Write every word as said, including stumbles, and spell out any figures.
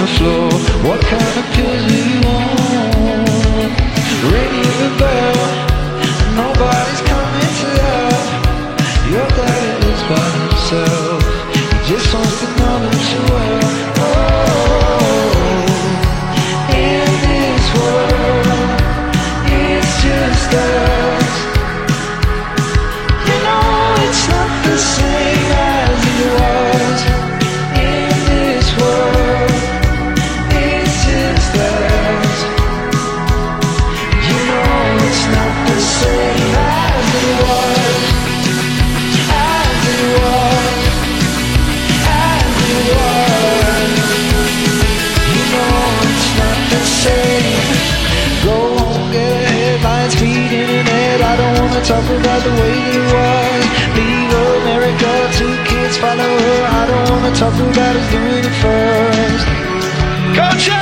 the floor. What kind of pills do you want? Ringing the bell, nobody's coming to help. Your daddy lives by himself. He just wants to know that you're well. Oh, in this world, it's just us. You know it's not the same as it was. In this world, it's just us. You know it's not the same as it was. As it was. As it was. You know it's not the same. Go home, get a headlines, feed internet. I don't wanna talk about the way that it was. Leave America, two kids follow her. I don't wanna talk about us doing it first. Coach!